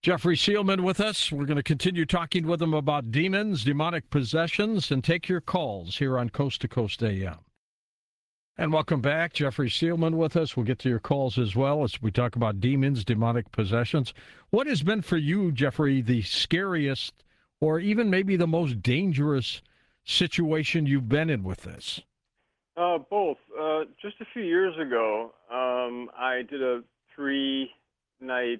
Jeffrey Seelman with us. We're going to continue talking with him about demons, demonic possessions, and take your calls here on Coast to Coast AM. And welcome back. Jeffrey Seelman with us. We'll get to your calls as well as we talk about demons, demonic possessions. What has been for you, Jeffrey, the scariest or even maybe the most dangerous situation you've been in with this? Both. Just a few years ago, I did a 3-night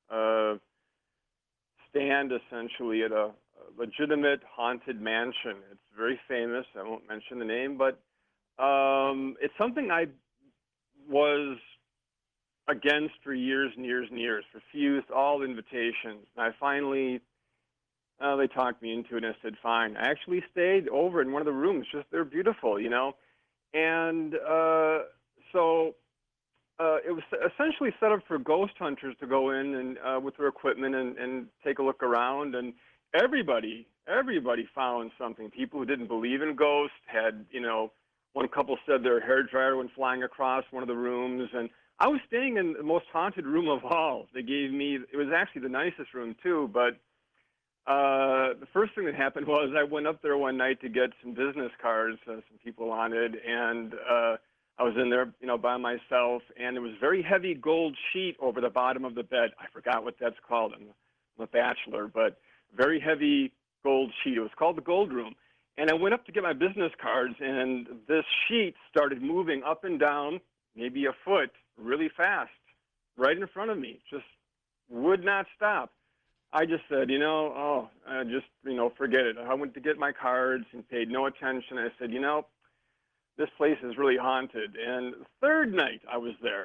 stand, essentially, at a legitimate haunted mansion. It's very famous. I won't mention the name, but it's something I was against for years and years and years, refused all invitations. And I finally, they talked me into it, and I said, fine. I actually stayed over in one of the rooms. Just, they're beautiful, you know. And so it was essentially set up for ghost hunters to go in and with their equipment and take a look around. And everybody found something. People who didn't believe in ghosts had, you know, one couple said their hairdryer went flying across one of the rooms. And I was staying in the most haunted room of all. They gave me, it was actually the nicest room too, but the first thing that happened was I went up there one night to get some business cards some people wanted, and I was in there, you know, by myself, and there was a very heavy gold sheet over the bottom of the bed. I forgot what that's called. I'm a bachelor, but very heavy gold sheet. It was called the Gold Room. And I went up to get my business cards, and this sheet started moving up and down, maybe a foot, really fast, right in front of me. Just would not stop. I just said, forget it. I went to get my cards and paid no attention. I said, this place is really haunted. And the third night I was there,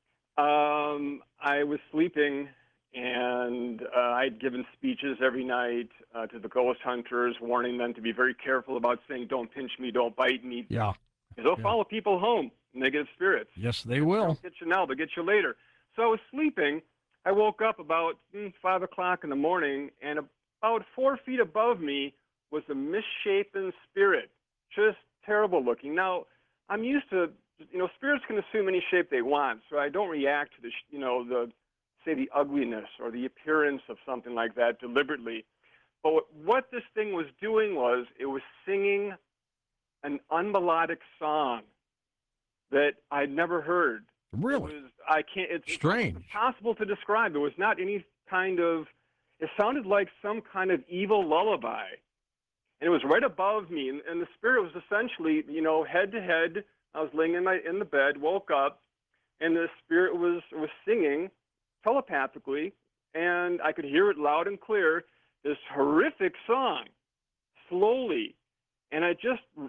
I was sleeping, and I'd given speeches every night to the ghost hunters, warning them to be very careful about saying, don't pinch me, don't bite me. Yeah. Because they'll follow people home, negative spirits. Yes, they will. They'll get you now, they'll get you later. So I was sleeping. I woke up about 5 o'clock in the morning, and about 4 feet above me was a misshapen spirit, just terrible looking. Now, I'm used to, spirits can assume any shape they want, so I don't react to the ugliness or the appearance of something like that deliberately. But what this thing was doing was it was singing an unmelodic song that I'd never heard. Really? It's strange. impossible to describe. It was not any kind of, it sounded like some kind of evil lullaby. And it was right above me. And the spirit was essentially, head to head. I was laying in the bed, woke up, and the spirit was singing telepathically. And I could hear it loud and clear, this horrific song, slowly. And I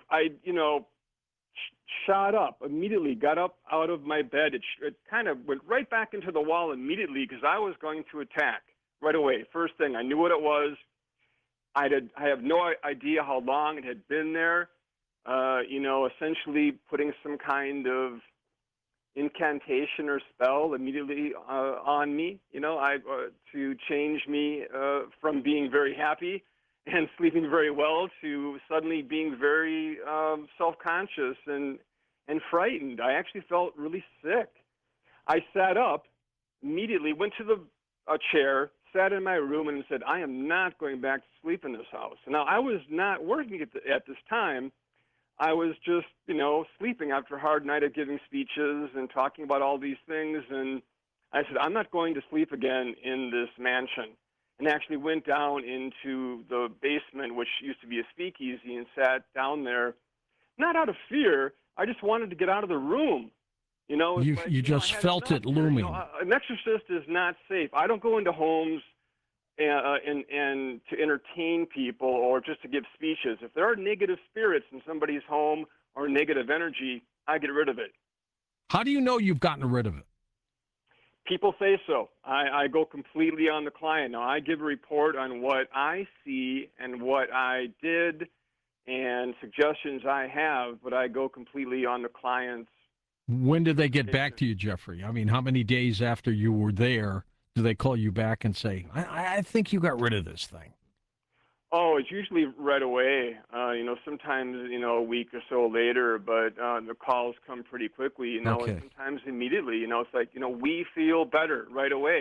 shot up immediately, got up out of my bed. It kind of went right back into the wall immediately because I was going to attack right away. First thing, I knew what it was. I have no idea how long it had been there, essentially putting some kind of incantation or spell immediately on me, to change me from being very happy and sleeping very well to suddenly being very self-conscious and frightened. I actually felt really sick. I sat up immediately, went to a chair, sat in my room, and said, I am not going back to sleep in this house. Now, I was not working at this time. I was just, sleeping after a hard night of giving speeches and talking about all these things. And I said, I'm not going to sleep again in this mansion. And actually went down into the basement, which used to be a speakeasy, and sat down there, not out of fear. I just wanted to get out of the room. You just felt it looming. An exorcist is not safe. I don't go into homes and to entertain people or just to give speeches. If there are negative spirits in somebody's home or negative energy, I get rid of it. How do you know you've gotten rid of it? People say so. I go completely on the client. Now, I give a report on what I see and what I did and suggestions I have, but I go completely on the client's. When did they get back to you, Jeffrey? I mean, how many days after you were there do they call you back and say, I think you got rid of this thing? Oh, it's usually right away. Sometimes, a week or so later, but the calls come pretty quickly, Okay. And sometimes immediately, it's like, we feel better right away.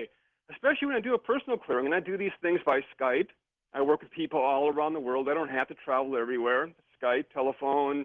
especially when I do a personal clearing, and I do these things by Skype. I work with people all around the world. I don't have to travel everywhere. Skype, telephone,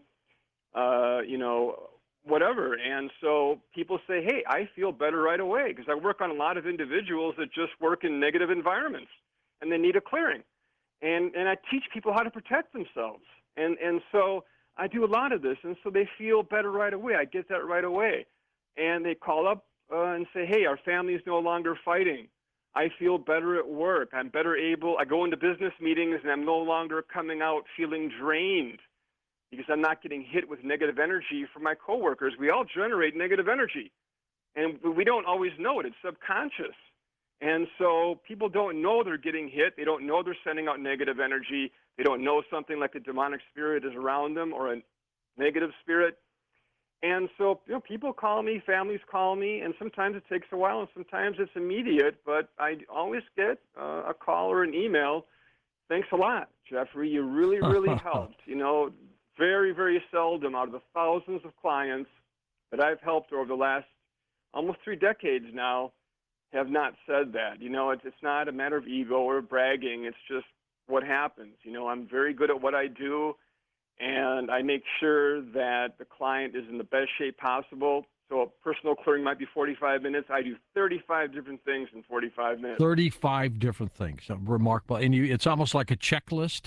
whatever. And so people say, hey, I feel better right away because I work on a lot of individuals that just work in negative environments and they need a clearing. And I teach people how to protect themselves. And so I do a lot of this, and so they feel better right away. I get that right away. And they call up and say, hey, our family is no longer fighting. I feel better at work. I'm better able. I go into business meetings, and I'm no longer coming out feeling drained because I'm not getting hit with negative energy from my coworkers. We all generate negative energy, and we don't always know it. It's subconscious. And so people don't know they're getting hit. They don't know they're sending out negative energy. They don't know something like a demonic spirit is around them or a negative spirit. And so, people call me, families call me, and sometimes it takes a while, and sometimes it's immediate. But I always get a call or an email. Thanks a lot, Jeffrey. You really, really helped. Very, very seldom out of the thousands of clients that I've helped over the last almost 3 decades now have not said that. It's not a matter of ego or bragging. It's just what happens. I'm very good at what I do, and I make sure that the client is in the best shape possible. So a personal clearing might be 45 minutes. I do 35 different things in 45 minutes. 35 different things. Remarkable. And it's almost like a checklist?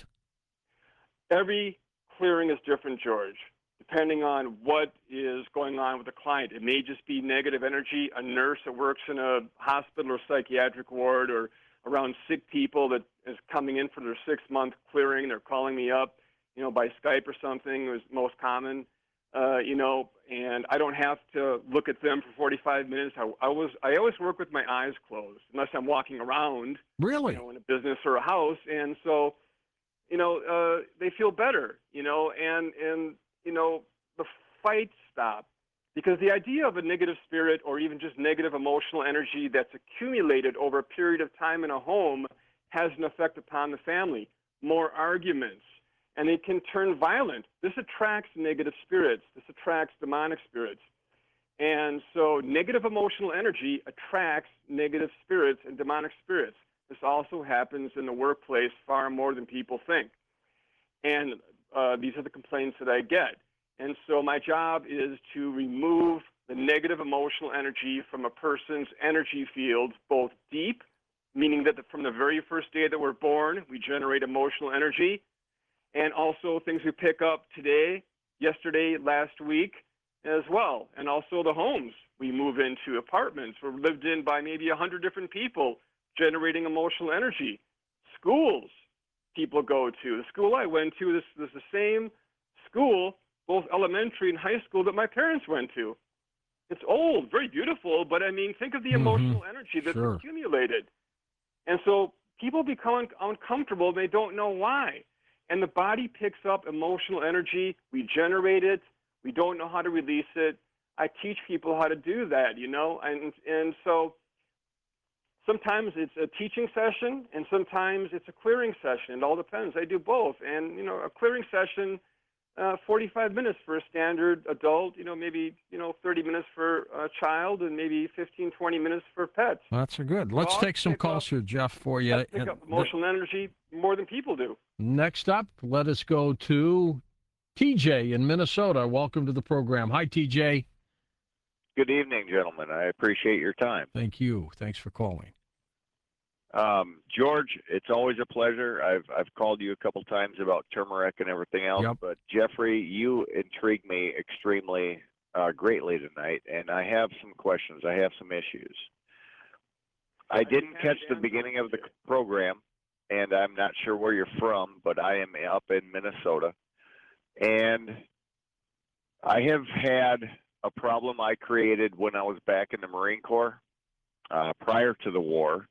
Every clearing is different, George, depending on what is going on with the client. It may just be negative energy. A nurse that works in a hospital or psychiatric ward or around sick people that is coming in for their 6-month clearing. They're calling me up, by Skype or something is most common, and I don't have to look at them for 45 minutes. I always work with my eyes closed unless I'm walking around, really, in a business or a house. And so, they feel better, and the fight stops. Because the idea of a negative spirit or even just negative emotional energy that's accumulated over a period of time in a home has an effect upon the family. More arguments, and it can turn violent. This attracts negative spirits. This attracts demonic spirits. And so negative emotional energy attracts negative spirits and demonic spirits. This also happens in the workplace far more than people think. And these are the complaints that I get. And so my job is to remove the negative emotional energy from a person's energy field, both deep, meaning that from the very first day that we're born, we generate emotional energy, and also things we pick up today, yesterday, last week as well. And also the homes we move into, apartments were lived in by maybe 100 different people, generating emotional energy. Schools people go to. The school I went to, this is the same school, both elementary and high school, that my parents went to. It's old, very beautiful, but think of the emotional energy that's accumulated. And so people become uncomfortable, and they don't know why. And the body picks up emotional energy. We generate it. We don't know how to release it. I teach people how to do that, and so sometimes it's a teaching session, and sometimes it's a clearing session. It all depends. I do both. And, a clearing session, 45 minutes for a standard adult, maybe, 30 minutes for a child, and maybe 15, 20 minutes for pets. That's good. Let's take some calls here, Jeff, for you. Pick up emotional energy more than people do. Next up, let us go to TJ in Minnesota. Welcome to the program. Hi, TJ. Good evening, gentlemen. I appreciate your time. Thank you. Thanks for calling. George, it's always a pleasure. I've called you a couple times about turmeric and everything else, but Jeffrey, you intrigue me extremely greatly tonight, and I have some questions. I have some issues. I didn't catch the beginning of the program, and I'm not sure where you're from, but I am up in Minnesota, and I have had a problem I created when I was back in the Marine Corps prior to the war.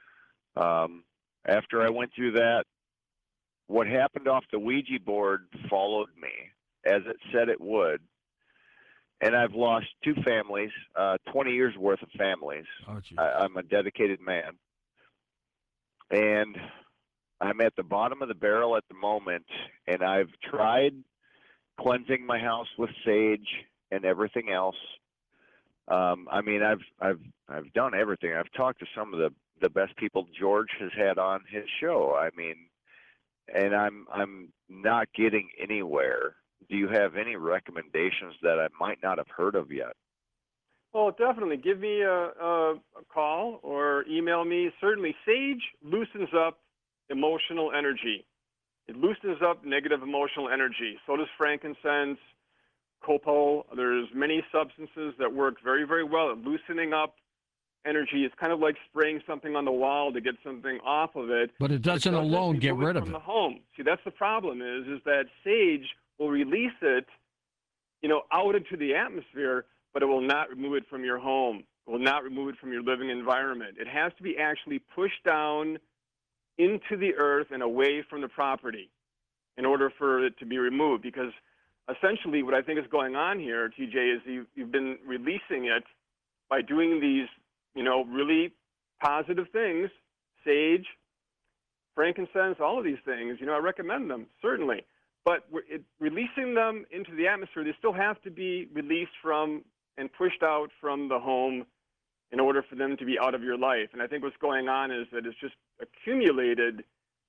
After I went through that, what happened off the Ouija board followed me, as it said it would. And I've lost 2 families, 20 years worth of families. Oh, I'm a dedicated man. And I'm at the bottom of the barrel at the moment, and I've tried cleansing my house with sage and everything else. I've done everything. I've talked to some of the the best people George has had on his show. I mean, and I'm not getting anywhere. Do you have any recommendations that I might not have heard of yet? Well, definitely. Give me a call or email me. Certainly, sage loosens up emotional energy. It loosens up negative emotional energy. So does frankincense, copal. There's many substances that work very, very well at loosening up energy. It's kind of like spraying something on the wall to get something off of it. But it doesn't alone get rid of it. From the home. See, that's the problem is that sage will release it, out into the atmosphere, but it will not remove it from your home. It will not remove it from your living environment. It has to be actually pushed down into the earth and away from the property in order for it to be removed. Because essentially what I think is going on here, TJ, is you've been releasing it by doing these, really positive things, sage, frankincense, all of these things. I recommend them, certainly. But releasing them into the atmosphere, they still have to be released from and pushed out from the home in order for them to be out of your life. And I think what's going on is that it's just accumulated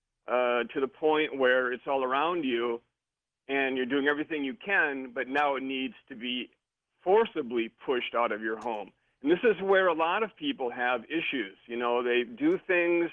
to the point where it's all around you and you're doing everything you can, but now it needs to be forcibly pushed out of your home. And this is where a lot of people have issues. They do things,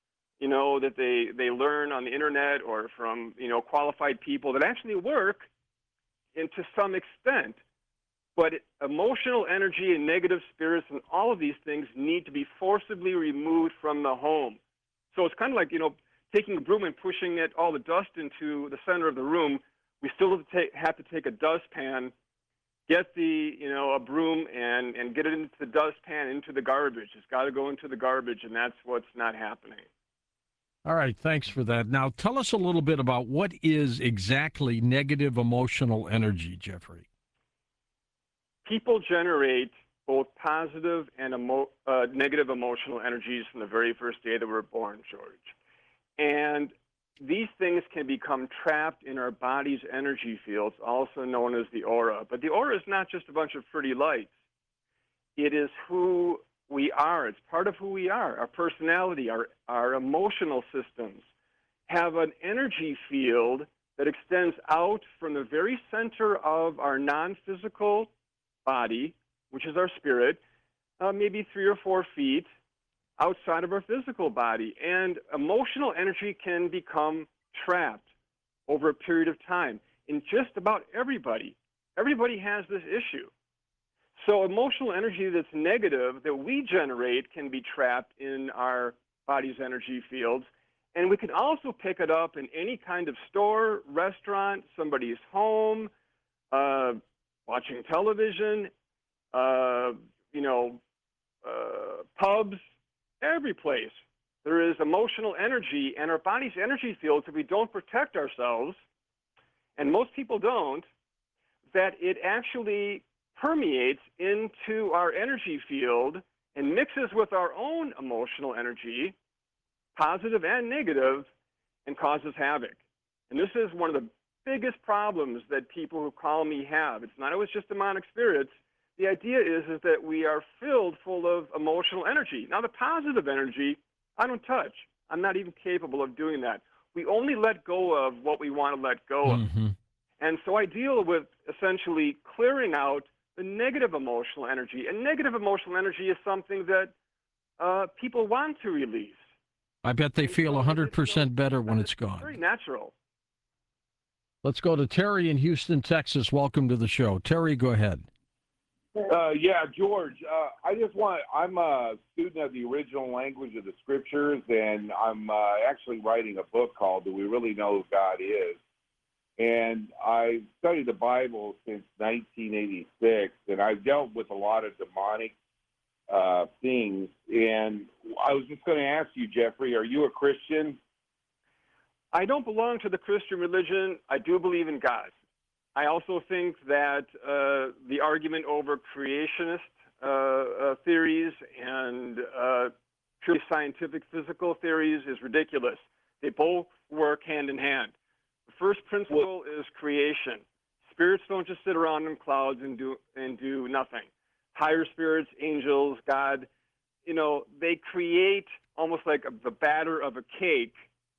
that they learn on the internet or from, qualified people that actually work and to some extent. But emotional energy and negative spirits and all of these things need to be forcibly removed from the home. So it's kind of like, taking a broom and pushing all the dust into the center of the room. We still have to take a dustpan, get a broom and get it into the dustpan, into the garbage. It's got to go into the garbage, and that's what's not happening. All right, thanks for that. Now, tell us a little bit about what is exactly negative emotional energy, Jeffrey. People generate both positive and negative emotional energies from the very first day that we're born, George. And these things can become trapped in our body's energy fields, also known as the aura. But the aura is not just a bunch of pretty lights. It is who we are. It's part of who we are. Our personality, our emotional systems have an energy field that extends out from the very center of our non-physical body, which is our spirit, maybe 3 or 4 feet outside of our physical body. And emotional energy can become trapped over a period of time in just about everybody. Everybody has this issue. So emotional energy that's negative that we generate can be trapped in our body's energy fields. And we can also pick it up in any kind of store, restaurant, somebody's home, watching television, pubs, every place. There is emotional energy, and our body's energy fields, if we don't protect ourselves, and most people don't, that it actually permeates into our energy field and mixes with our own emotional energy, positive and negative, and causes havoc. And this is one of the biggest problems that people who call me have. It's not always just demonic spirits. The idea is that we are filled full of emotional energy. Now, the positive energy, I don't touch. I'm not even capable of doing that. We only let go of what we want to let go of. Mm-hmm. And so I deal with essentially clearing out the negative emotional energy. And negative emotional energy is something that people want to release. I bet they feel 100% better when it's gone. Very natural. Let's go to Terry in Houston, Texas. Welcome to the show. Terry, go ahead. Yeah, George, I'm a student of the original language of the scriptures, and I'm actually writing a book called Do We Really Know Who God Is? And I've studied the Bible since 1986, and I've dealt with a lot of demonic things. And I was just going to ask you, Jeffrey, are you a Christian? I don't belong to the Christian religion. I do believe in God. I also think that the argument over creationist theories and purely scientific physical theories is ridiculous. They both work hand in hand. The first principle is creation. Spirits don't just sit around in clouds and do nothing. Higher spirits, angels, God, they create almost like the batter of a cake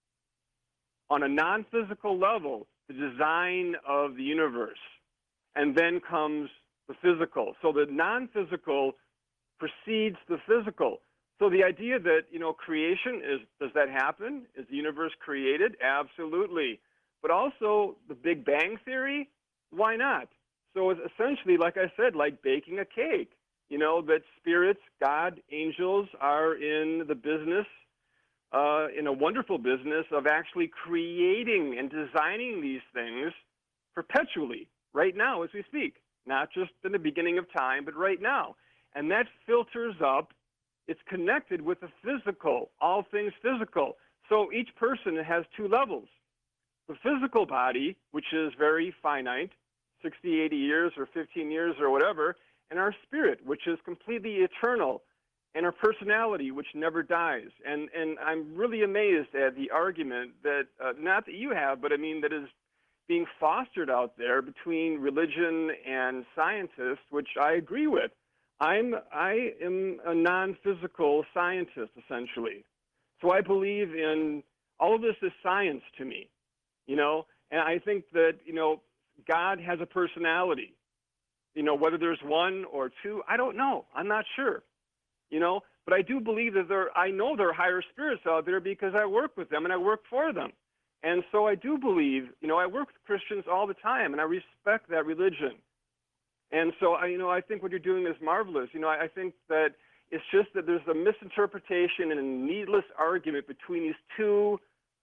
on a non-physical level, the design of the universe. And then comes the physical. So the non-physical precedes the physical. So the idea that, creation does that happen? Is the universe created? Absolutely. But also the Big Bang Theory, why not? So it's essentially, like I said, like baking a cake, that spirits, God, angels are in the business, in a wonderful business of actually creating and designing these things perpetually, right now as we speak, not just in the beginning of time, but right now. And that filters up. It's connected with the physical, all things physical. So each person has two levels. The physical body, which is very finite, 60, 80 years or 15 years or whatever, and our spirit, which is completely eternal, and our personality, which never dies. And I'm really amazed at the argument that, not that you have, but I mean that is being fostered out there between religion and scientists, which I agree with. I am a non-physical scientist, essentially. So I believe in all of this is science to me, and I think that, God has a personality. Whether there's one or two, I don't know. I'm not sure, but I do believe that I know there are higher spirits out there because I work with them and I work for them. And so I do believe, I work with Christians all the time and I respect that religion. And so, I think what you're doing is marvelous. I think that it's just that there's a misinterpretation and a needless argument between these two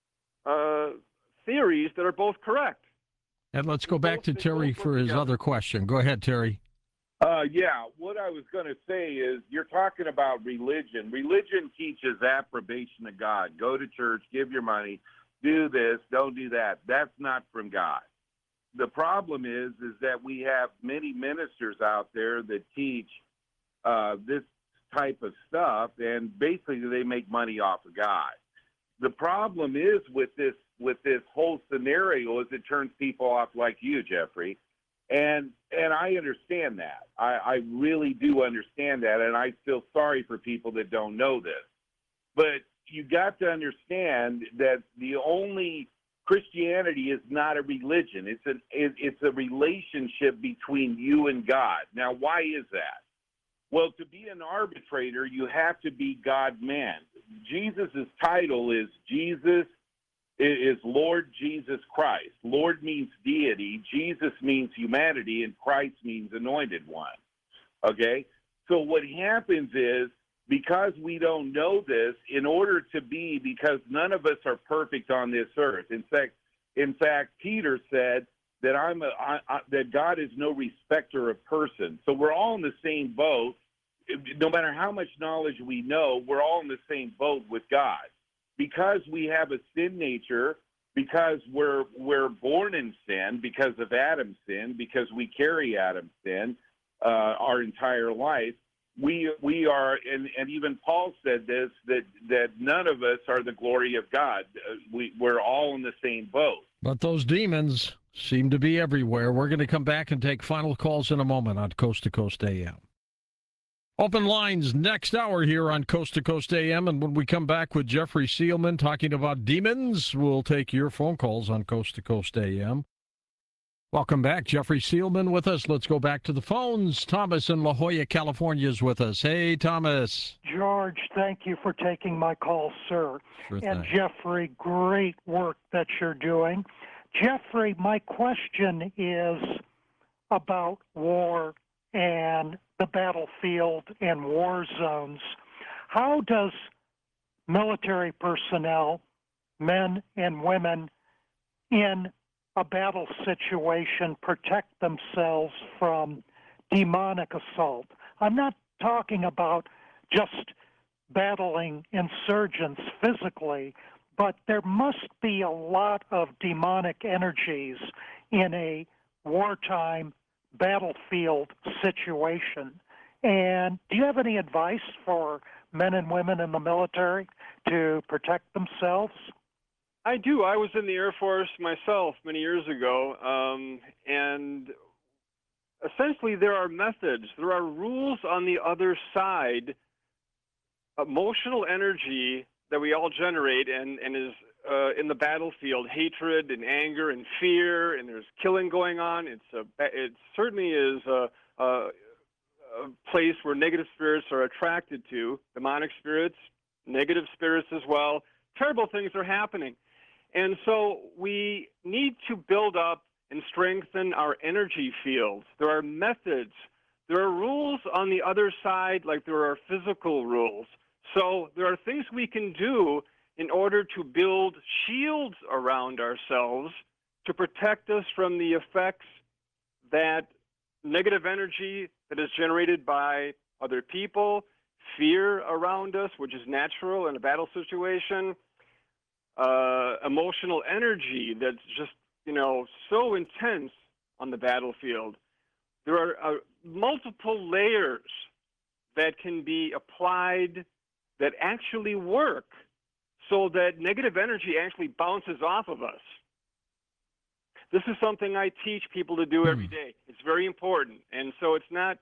theories that are both correct. And let's go back to Terry for his other question. Go ahead, Terry. Yeah, what I was going to say is you're talking about religion. Religion teaches approbation of God. Go to church, give your money, do this, don't do that. That's not from God. The problem is that we have many ministers out there that teach this type of stuff, and basically they make money off of God. The problem is with this whole scenario is it turns people off like you, Jeffrey, and I understand that. I really do understand that, and I feel sorry for people that don't know this. But you got to understand that the only Christianity is not a religion. It's a relationship between you and God. Now, why is that? Well, to be an arbitrator, you have to be God-man. Jesus' title is Lord Jesus Christ. Lord means deity, Jesus means humanity, and Christ means anointed one. Okay? So what happens is, because we don't know this, because none of us are perfect on this earth. In fact, Peter said that that God is no respecter of persons. So we're all in the same boat. No matter how much knowledge we know, we're all in the same boat with God. Because we have a sin nature, because we're born in sin, because of Adam's sin, because we carry Adam's sin our entire life, we are, and even Paul said this, that none of us are the glory of God. We're all in the same boat. But those demons seem to be everywhere. We're going to come back and take final calls in a moment on Coast to Coast AM. Open lines next hour here on Coast to Coast AM, and when we come back with Jeffrey Seelman talking about demons, we'll take your phone calls on Coast to Coast AM. Welcome back. Jeffrey Seelman with us. Let's go back to the phones. Thomas in La Jolla, California is with us. Hey, Thomas. George, thank you for taking my call, sir. Sure and thing. Jeffrey, great work that you're doing. Jeffrey, my question is about war and the battlefield and war zones. How does military personnel, men and women, in a battle situation protect themselves from demonic assault? I'm not talking about just battling insurgents physically, but there must be a lot of demonic energies in a wartime battlefield situation. And do you have any advice for men and women in the military to protect themselves? I do. I was in the Air Force myself many years ago, and essentially there are methods, there are rules on the other side emotional energy that we all generate and is in the battlefield, hatred and anger and fear, and there's killing going on. It certainly is a place where negative spirits are attracted to, demonic spirits, negative spirits as well. Terrible things are happening. And so we need to build up and strengthen our energy fields. There are methods. There are rules on the other side, like there are physical rules. So there are things we can do in order to build shields around ourselves to protect us from the effects that negative energy that is generated by other people, fear around us, which is natural in a battle situation, emotional energy that's just, so intense on the battlefield. There are multiple layers that can be applied that actually work so that negative energy actually bounces off of us. This is something I teach people to do every day. It's very important. And so it's not,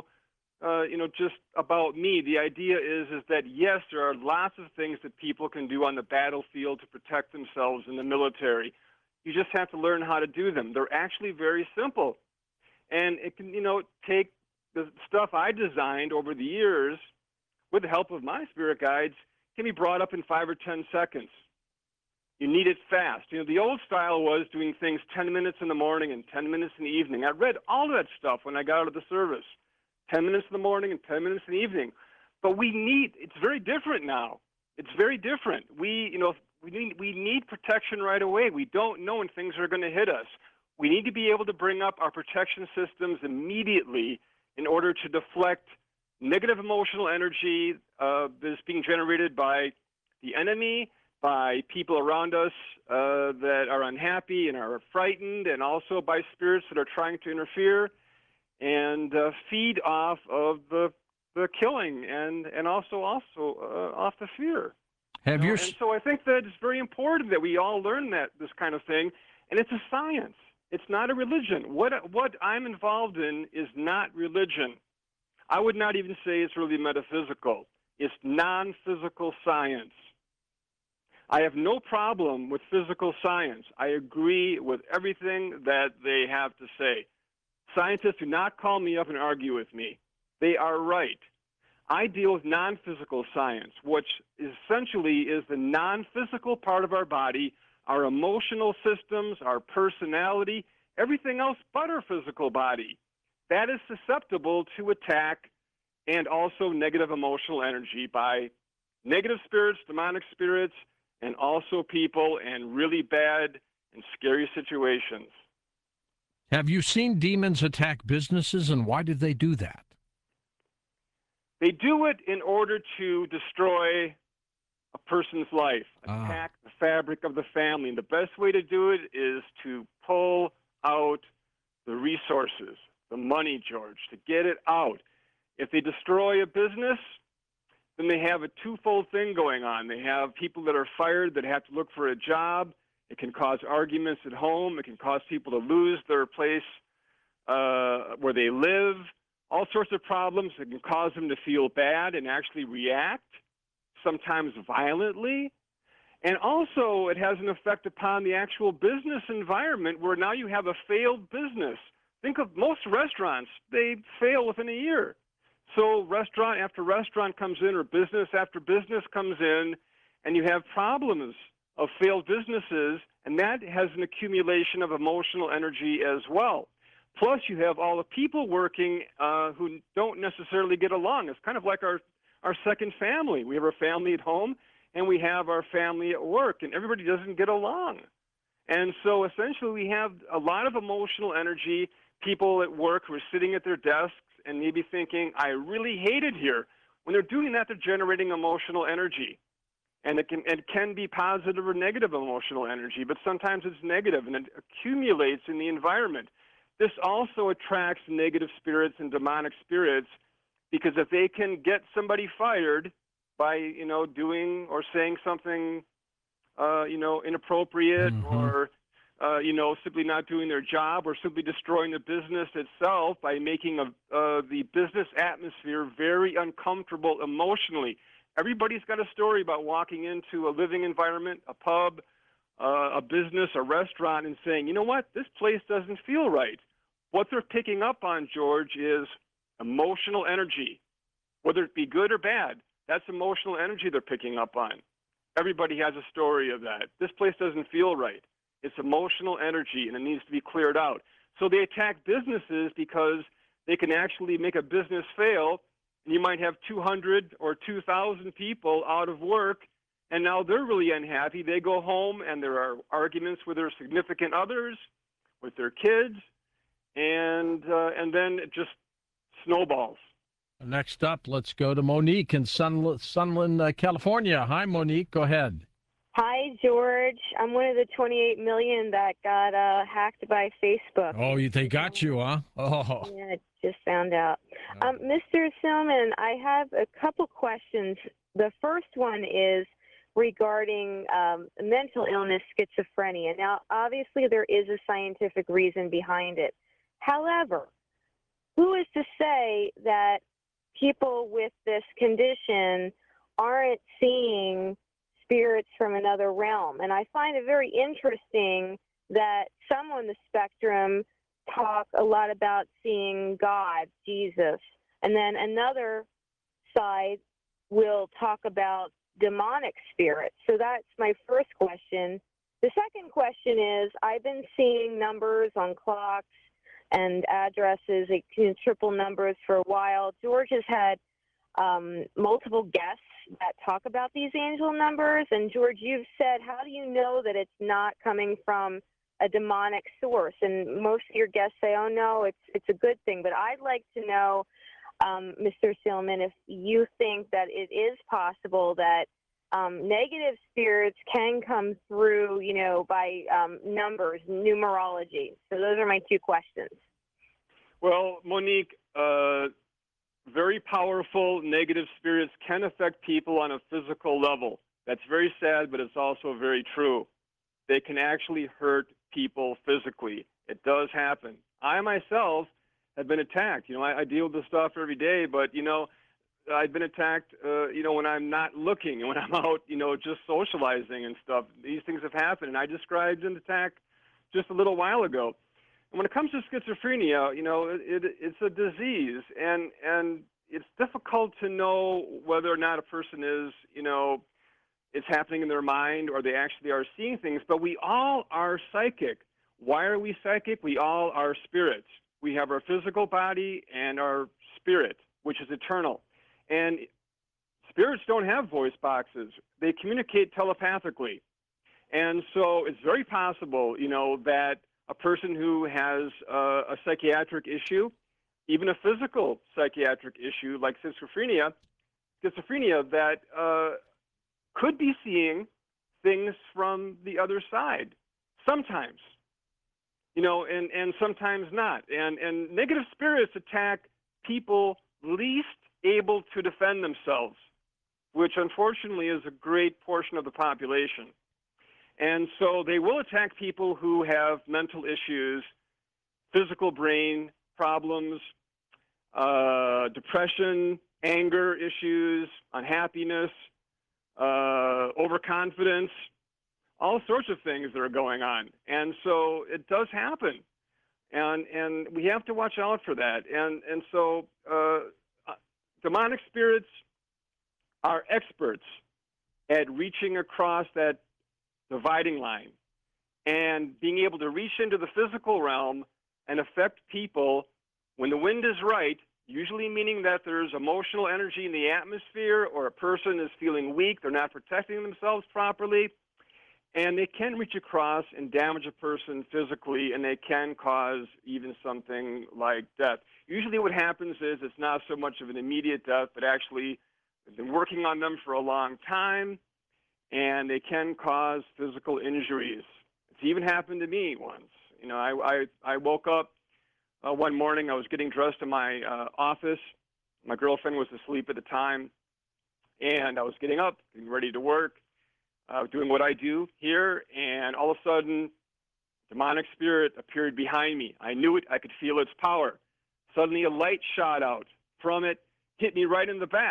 just about me. The idea is that, yes, there are lots of things that people can do on the battlefield to protect themselves in the military. You just have to learn how to do them. They're actually very simple. And it can, take the stuff I designed over the years with the help of my spirit guides can be brought up in 5 or 10 seconds. You need it fast. The old style was doing things 10 minutes in the morning and 10 minutes in the evening. I read all of that stuff when I got out of the service. 10 minutes in the morning and 10 minutes in the evening. But it's very different now. It's very different. We need protection right away. We don't know when things are going to hit us. We need to be able to bring up our protection systems immediately in order to deflect negative emotional energy that's being generated by the enemy, by people around us that are unhappy and are frightened, and also by spirits that are trying to interfere and feed off of the killing and also off the fear. And so I think that it's very important that we all learn this kind of thing, and it's a science. It's not a religion. What I'm involved in is not religion. I would not even say it's really metaphysical. It's non-physical science. I have no problem with physical science. I agree with everything that they have to say. Scientists do not call me up and argue with me. They are right. I deal with non-physical science, which essentially is the non-physical part of our body, our emotional systems, our personality, everything else but our physical body. That is susceptible to attack and also negative emotional energy by negative spirits, demonic spirits, and also people in really bad and scary situations. Have you seen demons attack businesses, and why did they do that? They do it in order to destroy a person's life, attack the fabric of the family. And the best way to do it is to pull out the resources, the money, George, to get it out. If they destroy a business, then they have a twofold thing going on. They have people that are fired that have to look for a job. It can cause arguments at home. It can cause people to lose their place where they live. All sorts of problems. It can cause them to feel bad and actually react, sometimes violently. And also, it has an effect upon the actual business environment where now you have a failed business. Think of most restaurants. They fail within a year. So restaurant after restaurant comes in, or business after business comes in, and you have problems of failed businesses, and that has an accumulation of emotional energy as well. Plus, you have all the people working who don't necessarily get along. It's kind of like our second family. We have our family at home, and we have our family at work, and everybody doesn't get along. And so essentially we have a lot of emotional energy, people at work who are sitting at their desks and maybe thinking, I really hate it here. When they're doing that, they're generating emotional energy. And it can be positive or negative emotional energy, but sometimes it's negative, and it accumulates in the environment. This also attracts negative spirits and demonic spirits, because if they can get somebody fired by, doing or saying something, inappropriate, or, simply not doing their job, or simply destroying the business itself by making the business atmosphere very uncomfortable emotionally. Everybody's got a story about walking into a living environment, a pub, a business, a restaurant, and saying, you know what, this place doesn't feel right. What they're picking up on, George, is emotional energy. Whether it be good or bad, that's emotional energy they're picking up on. Everybody has a story of that. This place doesn't feel right. It's emotional energy, and it needs to be cleared out. So they attack businesses because they can actually make a business fail, and you might have 200 or 2,000 people out of work, and now they're really unhappy. They go home, and there are arguments with their significant others, with their kids, and then it just snowballs. Next up, let's go to Monique in Sunland, California. Hi, Monique. Go ahead. Hi, George. I'm one of the 28 million that got hacked by Facebook. Oh, they got you, huh? Oh. Yeah, just found out. Mr. Silman, I have a couple questions. The first one is regarding mental illness, schizophrenia. Now, obviously, there is a scientific reason behind it. However, who is to say that people with this condition aren't seeing spirits from another realm? And I find it very interesting that some on the spectrum talk a lot about seeing God, Jesus, and then another side will talk about demonic spirits. So that's my first question. The second question is, I've been seeing numbers on clocks and addresses, triple numbers for a while. George has had multiple guests that talk about these angel numbers. And George, you've said, how do you know that it's not coming from a demonic source? And most of your guests say, oh no, it's a good thing. But I'd like to know, Mr. Silman, if you think that it is possible that negative spirits can come through, by numbers, numerology. So those are my two questions. Well, Monique, very powerful negative spirits can affect people on a physical level. That's very sad, but it's also very true. They can actually hurt people physically. It does happen. I myself have been attacked. I deal with this stuff every day, but, I've been attacked, when I'm not looking and when I'm out, just socializing and stuff. These things have happened, and I described an attack just a little while ago. And when it comes to schizophrenia, it's a disease, and it's difficult to know whether or not a person is, it's happening in their mind or they actually are seeing things. But we all are psychic. Why are we psychic? We all are spirits. We have our physical body and our spirit, which is eternal. And spirits don't have voice boxes. They communicate telepathically. And so it's very possible, that a person who has a psychiatric issue, even a physical psychiatric issue like schizophrenia that could be seeing things from the other side sometimes, and sometimes not. And negative spirits attack people least able to defend themselves, which unfortunately is a great portion of the population. And so they will attack people who have mental issues, physical brain problems, depression, anger issues, unhappiness, overconfidence, all sorts of things that are going on. And so it does happen. And we have to watch out for that. And so demonic spirits are experts at reaching across that dividing line and being able to reach into the physical realm and affect people when the wind is right, usually meaning that there's emotional energy in the atmosphere or a person is feeling weak, they're not protecting themselves properly, and they can reach across and damage a person physically, and they can cause even something like death. Usually what happens is it's not so much of an immediate death, but actually they've been working on them for a long time, and they can cause physical injuries. It's even happened to me once. I woke up one morning. I was getting dressed in my office. My girlfriend was asleep at the time, and I was getting up, getting ready to work, doing what I do here, and all of a sudden, demonic spirit appeared behind me. I knew it. I could feel its power. Suddenly, a light shot out from it, hit me right in the back.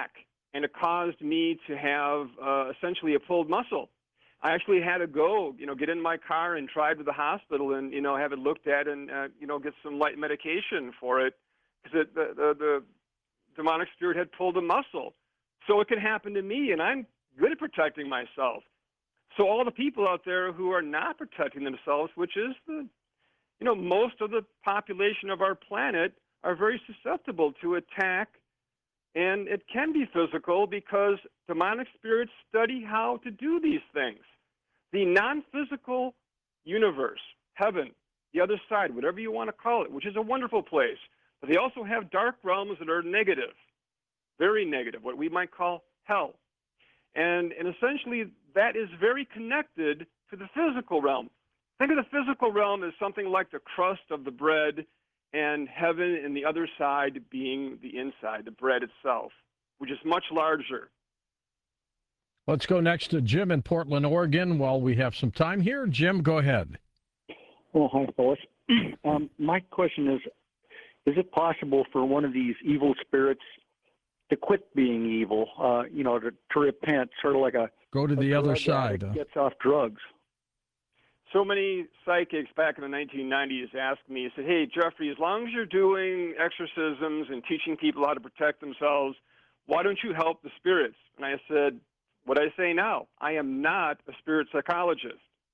and it caused me to have essentially a pulled muscle. I actually had to go, get in my car and drive to the hospital and, have it looked at and, get some light medication for it because the demonic spirit had pulled a muscle. So it could happen to me, and I'm good at protecting myself. So all the people out there who are not protecting themselves, which is most of the population of our planet, are very susceptible to attack. And it can be physical because demonic spirits study how to do these things. The non-physical universe, heaven, the other side, whatever you want to call it, which is a wonderful place, but they also have dark realms that are negative, very negative, what we might call hell. And essentially that is very connected to the physical realm. Think of the physical realm as something like the crust of the bread, and heaven and the other side being the inside, the bread itself, which is much larger. Let's go next to Jim in Portland, Oregon, while we have some time here. Jim, go ahead. Well, hi, Phyllis. My question is it possible for one of these evil spirits to quit being evil, to repent, sort of like go to the other side. Gets off drugs. So many psychics back in the 1990s asked me, said, hey, Jeffrey, as long as you're doing exorcisms and teaching people how to protect themselves, why don't you help the spirits? And I said, what I say now, I am not a spirit psychologist.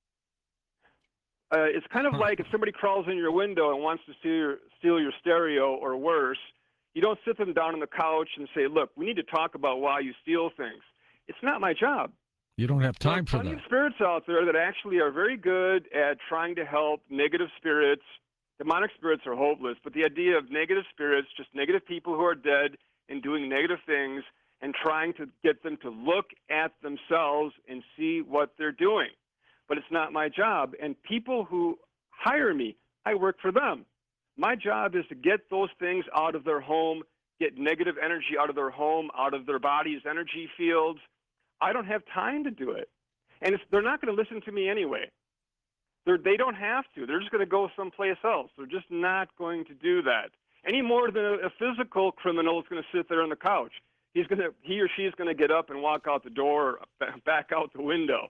It's kind of like if somebody crawls in your window and wants to steal your stereo or worse, you don't sit them down on the couch and say, look, we need to talk about why you steal things. It's not my job. You don't have time for that. There are plenty of spirits out there that actually are very good at trying to help negative spirits. Demonic spirits are hopeless, but the idea of negative spirits, just negative people who are dead and doing negative things, and trying to get them to look at themselves and see what they're doing. But it's not my job. And people who hire me, I work for them. My job is to get those things out of their home, get negative energy out of their home, out of their body's energy fields. I don't have time to do it. And they're not going to listen to me anyway. They don't have to. They're just going to go someplace else. They're just not going to do that. Any more than a physical criminal is going to sit there on the couch. He or she is going to get up and walk out the door or back out the window.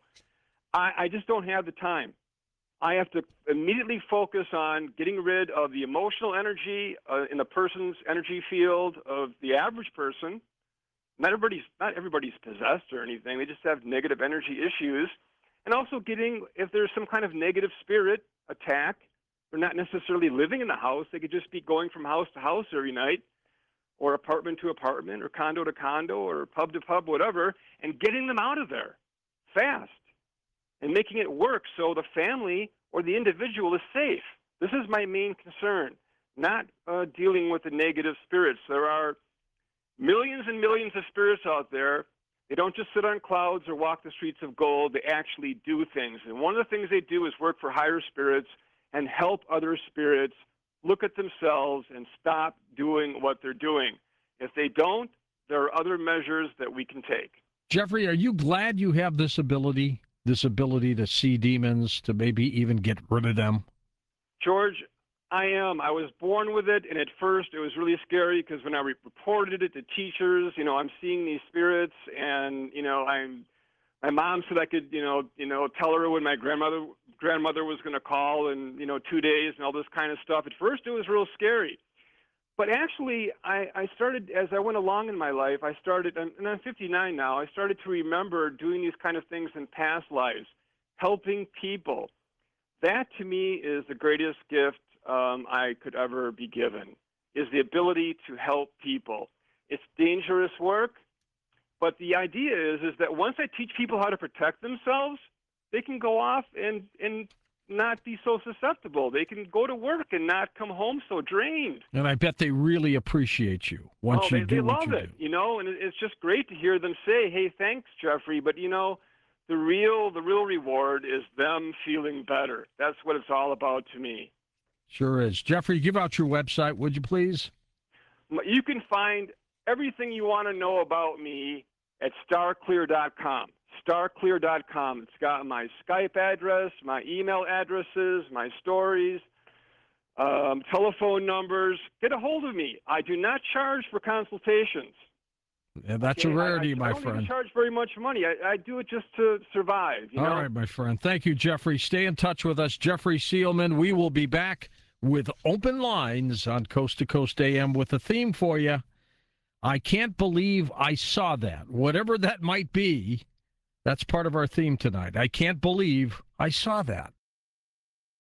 I just don't have the time. I have to immediately focus on getting rid of the emotional energy in the person's energy field of the average person. Not everybody's possessed or anything. They just have negative energy issues. And also if there's some kind of negative spirit attack, they're not necessarily living in the house. They could just be going from house to house every night, or apartment to apartment, or condo to condo, or pub to pub, whatever, and getting them out of there fast and making it work so the family or the individual is safe. This is my main concern, not dealing with the negative spirits. There are millions and millions of spirits out there. They don't just sit on clouds or walk the streets of gold. They actually do things. And one of the things they do is work for higher spirits and help other spirits look at themselves and stop doing what they're doing. If they don't, there are other measures that we can take. Jeffrey, are you glad you have this ability to see demons, to maybe even get rid of them? George, I am. I was born with it, and at first it was really scary because when I reported it to teachers, I'm seeing these spirits, and my mom said I could, tell her when my grandmother was going to call in, 2 days and all this kind of stuff. At first it was real scary. But actually, I started, as I went along in my life, and I'm 59 now, I started to remember doing these kind of things in past lives, helping people. That, to me, is the greatest gift I could ever be given, is the ability to help people. It's dangerous work, but the idea is that once I teach people how to protect themselves, they can go off and not be so susceptible. They can go to work and not come home so drained. And I bet they really appreciate you once you do what you do. They love it, and it's just great to hear them say, hey, thanks, Jeffrey, but, the real reward is them feeling better. That's what it's all about to me. Sure is. Jeffrey, give out your website, would you please? You can find everything you want to know about me at starclear.com. Starclear.com. It's got my Skype address, my email addresses, my stories, telephone numbers. Get a hold of me. I do not charge for consultations. Yeah, that's a rarity, my I don't friend. even charge very much money. I do it just to survive. You know? All right, my friend. Thank you, Jeffrey. Stay in touch with us. Jeffrey Seelman. We will be back with open lines on Coast to Coast AM with a theme for you. I can't believe I saw that. Whatever that might be, that's part of our theme tonight. I can't believe I saw that.